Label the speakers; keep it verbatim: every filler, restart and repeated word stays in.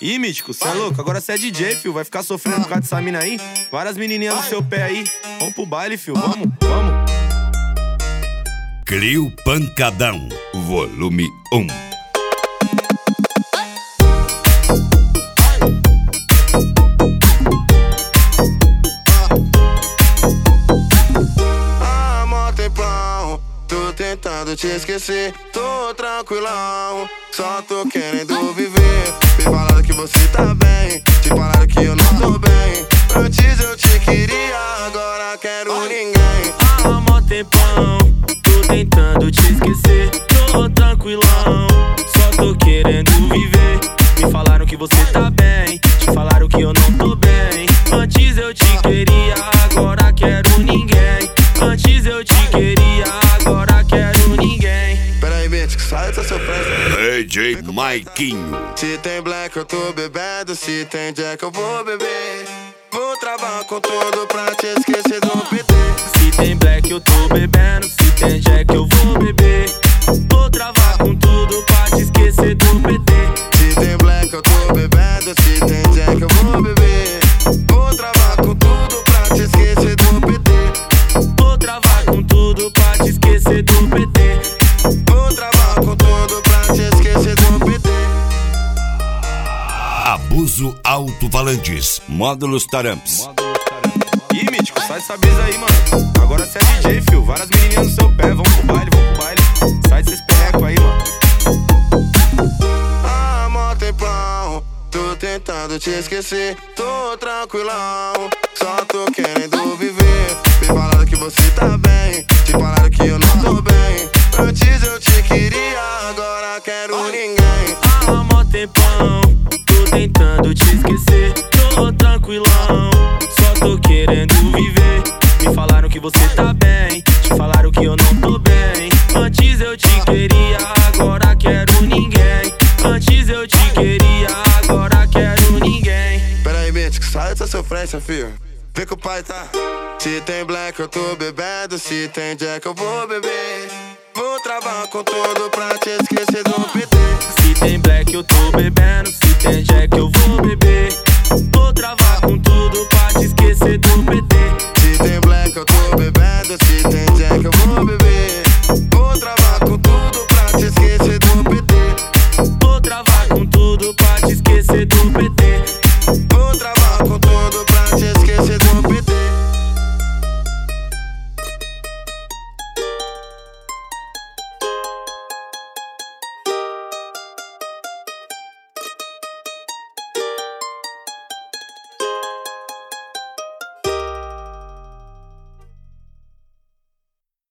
Speaker 1: Ih, Mítico, cê é louco? Agora cê é D J, fio. Vai ficar sofrendo por causa dessa mina aí? Várias menininhas no seu pé aí. Vamos pro baile, fio. Vamos, vamos.
Speaker 2: Clio Pancadão, volume um.
Speaker 3: Há mó tempão, tô tentando te esquecer. Tô tranquilão, só tô querendo viver. Me falaram que você tá bem, te falaram que eu não tô bem. Antes eu te queria, agora quero ninguém.
Speaker 1: Há mó tempão, tô tentando te esquecer. Tô tranquilão, só tô querendo viver. Me falaram que você tá bem, te falaram que eu não tô bem. Antes eu te queria, agora quero ninguém. Antes eu te queria, agora quero ninguém.
Speaker 3: Pera aí, Mítico, sai dessa surpresa.
Speaker 2: D J Maiquinho.
Speaker 3: Se tem black eu tô bebendo, se tem jack eu vou beber. Vou travar com tudo pra te esquecer do P T.
Speaker 1: Se tem black eu tô bebendo, se tem jack eu vou beber. Vou travar com tudo pra te esquecer do P T.
Speaker 3: Se tem black eu tô bebendo, se tem jack eu vou beber. Vou travar com tudo pra te esquecer do P T.
Speaker 1: Vou travar com tudo pra te esquecer do P T.
Speaker 3: Vou travar com tudo pra te esquecer do P T.
Speaker 2: Abuso Alto-Falantes, Módulos Taramps.
Speaker 1: Ih, Mítico, sai dessa brisa aí, mano. Agora cê é D J, fio. Várias menininhas no seu pé. Vamos pro baile, vamos pro baile. Sai desses perrecos aí, mano.
Speaker 3: Há mó tempão, tô tentando te esquecer. Tô tranquilão, só tô querendo viver. Me falaram que você tá bem, te falaram que eu não tô bem. Antes eu te queria, agora quero ninguém.
Speaker 1: Há mó tempão, tô tentando te esquecer. Tô tranquilão, só tô querendo viver. Me falaram que você tá bem, te falaram que eu não tô bem. Antes eu te queria, agora quero ninguém. Antes eu te queria, agora quero ninguém.
Speaker 3: Pera aí, Mítico, sai dessa sofrência, filho. Vê que o pai tá. Se tem black eu tô bebendo, se tem jack eu vou beber. Vou travar com tudo pra te esquecer do P T.
Speaker 1: Se tem black eu tô bebendo, se tem jack eu vou beber. Vou travar com tudo pra te esquecer do P T.
Speaker 3: Se tem black eu tô bebendo, se tem jack eu vou beber. Vou travar com tudo pra te esquecer do P T.
Speaker 1: Vou travar com tudo pra te esquecer do P T.